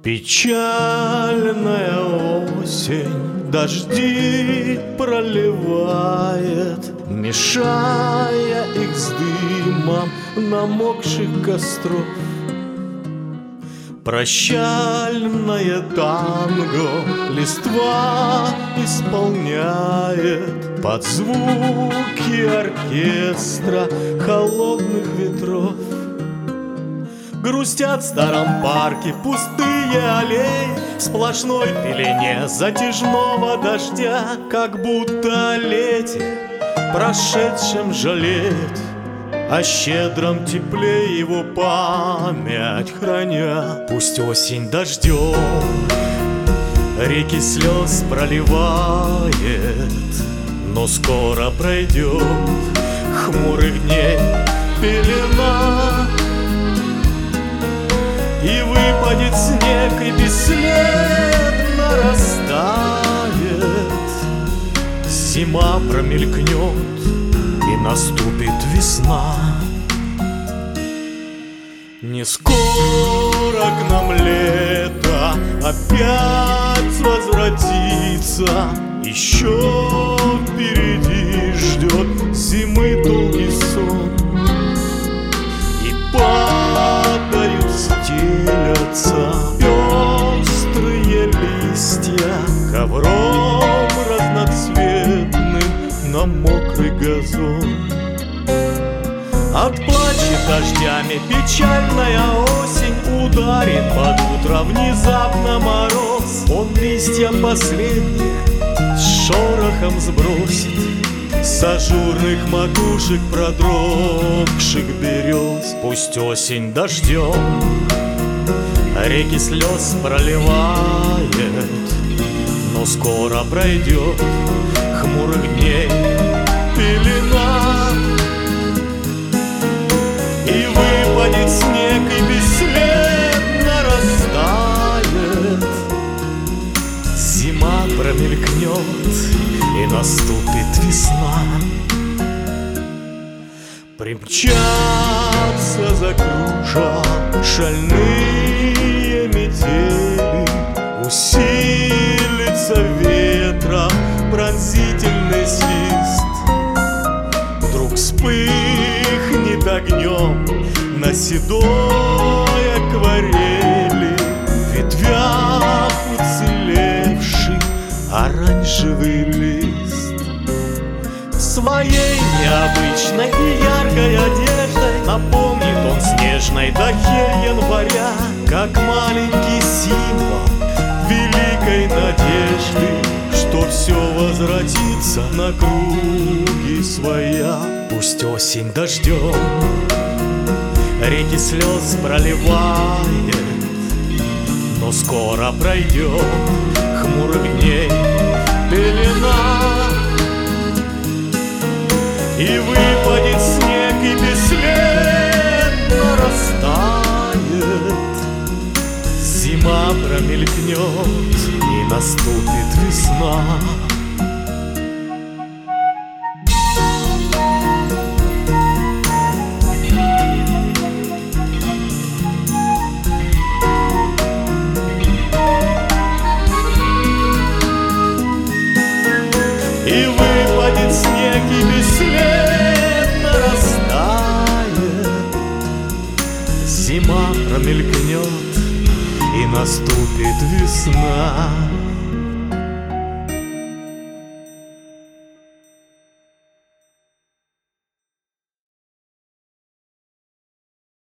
Печальная осень дожди проливает, мешая их с дымом намокших костров. Прощальное танго листва исполняет под звуки оркестра холодных ветров. Грустят в старом парке пустые аллеи в сплошной пелене затяжного дождя, как будто о лете прошедшем жалеет, о щедром тепле его память храня. Пусть осень дождем реки слез проливает, но скоро пройдет хмурых дней пелена, и выпадет снег, и бесследно растает. Зима промелькнет, и наступит весна. Не скоро к нам лето опять возвратится, еще впереди ждет зимы долгий сон. И падают, стелятся пестрые листья ковром разноцветным на мокрый газон. Отплачет дождями печальная осень, ударит под утро внезапно мороз. Он листья последние с шорохом сбросит с ажурных макушек продрогших берез. Пусть осень дождем реки слез проливает, но скоро пройдет хмурых дней пелена, и выпадет снег, и бесследно растает. Зима промелькнет, и наступит весна. Примчатся, закружат шальные метели, усилится ветром пронзительный свист. Вдруг вспыхнет огнем на седой акварели, в ветвях уцелевший оранжевый лист. Своей необычной и яркой одеждой напомнит он снежной дахе января, как маленький символ великой надежды, что все возвратится на круги своя. Пусть осень дождем реки слез проливает, но скоро пройдет хмурых дней пелена, и выпадет снег, и бесследно растает. Зима промелькнет, и наступит весна. И выпадет снег, и бесследно растает. Зима промелькнет, и наступит весна.